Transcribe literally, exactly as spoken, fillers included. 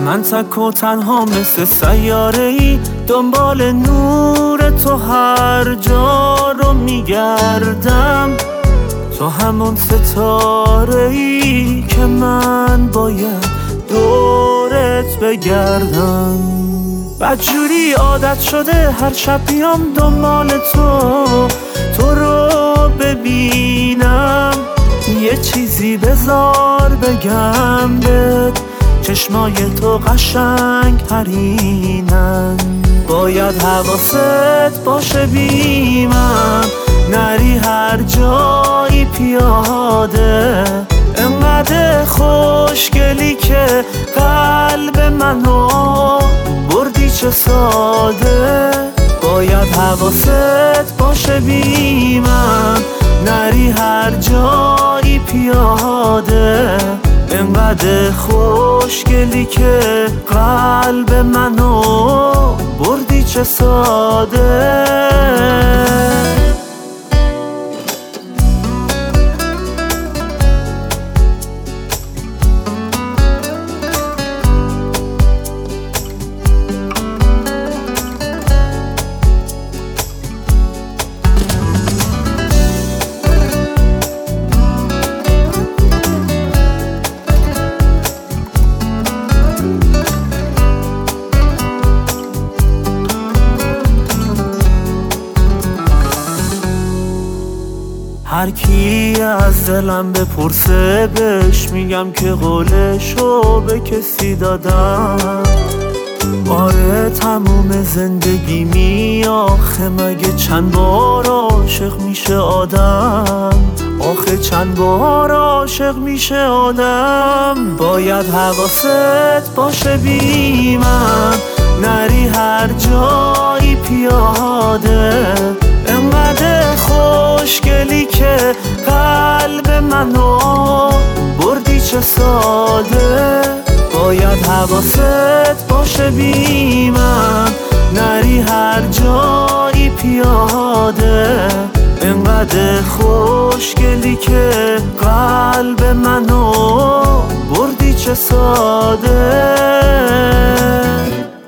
من تک و تنها مثل سیاره ای دنبال نور تو هر جا رو میگردم. تو همون ستاره ای که من باید دورت بگردم. بدجوری عادت شده هر شب بیام دنبال تو، تو رو ببینم. یه چیزی بذار بگم بهت، چشمای تو قشنگ ترینن. باید حواست باشه بیمم، نری هر جایی پیاده. انقدر خوشگلی که قلب منو بردی چه ساده. باید حواست باشه بیمم، نری هر جایی پیاده. انقدر خوشگلی که قلب منو بردی چه ساده. هر کی از دلم بپرسه بهش میگم که قولشو به کسی دادم. آره تموم زندگیمی آخه مگه چند بار عاشق میشه آدم. آخه چند بار عاشق میشه آدم. باید حواست باشه بیمم، نری هر جایی پیاده. انقدر خوشگلی که قلب منو بردی چه ساده. باید حواست باشه بیمم، نری هر جایی پیاده. انقدر خوشگلی که قلب منو بردی چه ساده.